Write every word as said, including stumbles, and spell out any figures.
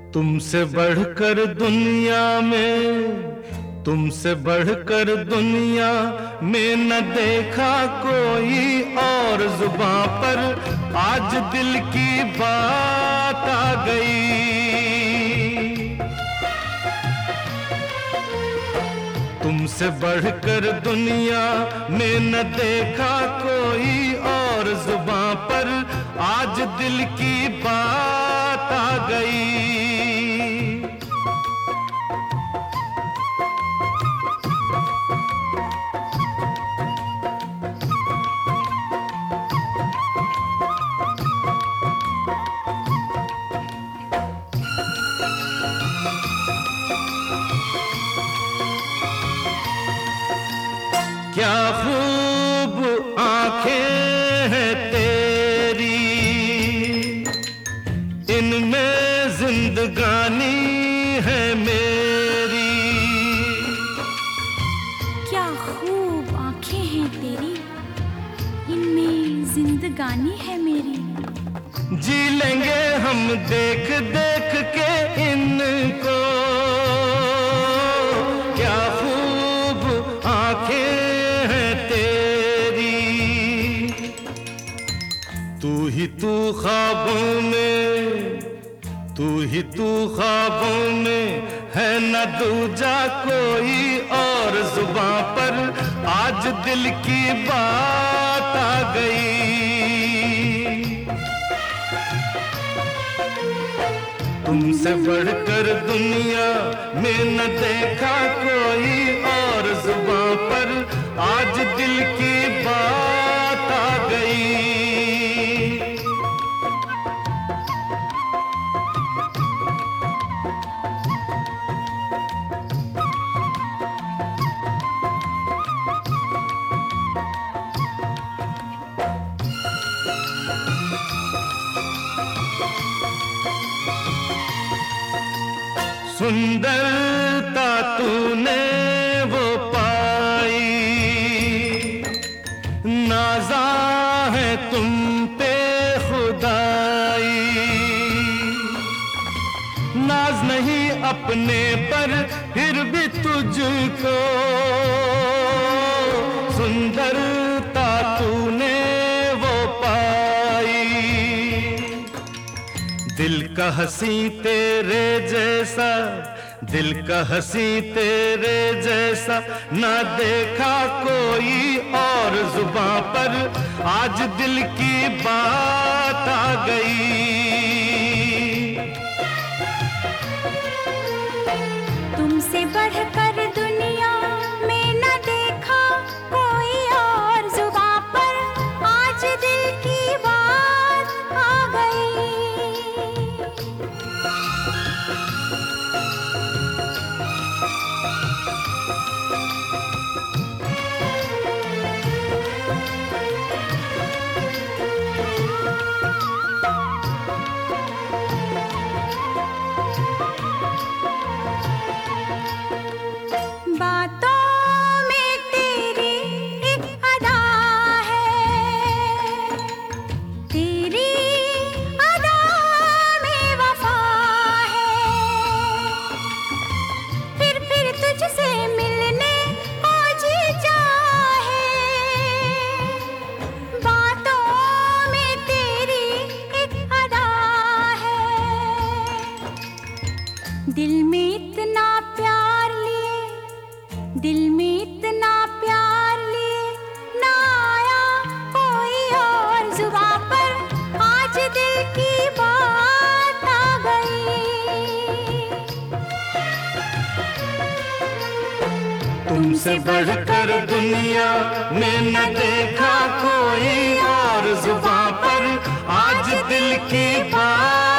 तुमसे बढ़कर दुनिया में, तुमसे बढ़कर दुनिया में न देखा कोई और जुबां पर आज दिल की बात आ गई। तुमसे बढ़कर दुनिया में न देखा कोई और जुबां पर आज दिल की बात आ गई। क्या खूब आंखें हैं तेरी, इनमें जिंदगानी है मेरी। क्या खूब आंखें हैं तेरी, इनमें जिंदगानी है मेरी। जी लेंगे हम देख देख के इनको, क्या खूब आंखें तू ही तू ख्वाबों में, तू ही तू ख्वाबों में है न दूजा कोई और जुबां पर आज दिल की बात आ गई। तुमसे बढ़कर दुनिया में न देखा कोई और जुबां पर आज दिल की बात आ गई। सुंदरता तूने वो पाई, नाज़ा है तुम पे खुदाई। नाज नहीं अपने पर फिर भी तुझको, सुंदरता तूने वो पाई। दिल का हंसी तेरे जैसा, दिल का हंसी तेरे जैसा ना देखा कोई और जुबां पर आज दिल की बात आ गई। तुमसे बढ़कर दुनिया में न देखा कोई और जुबां पर आज दिल की बात आ गई। दिल में इतना प्यार लिए, दिल में इतना प्यार लिए ना आया कोई और जुबां पर आज दिल की बात आ गई। तुमसे बढ़कर दुनिया में न देखा कोई और जुबां पर आज दिल की बात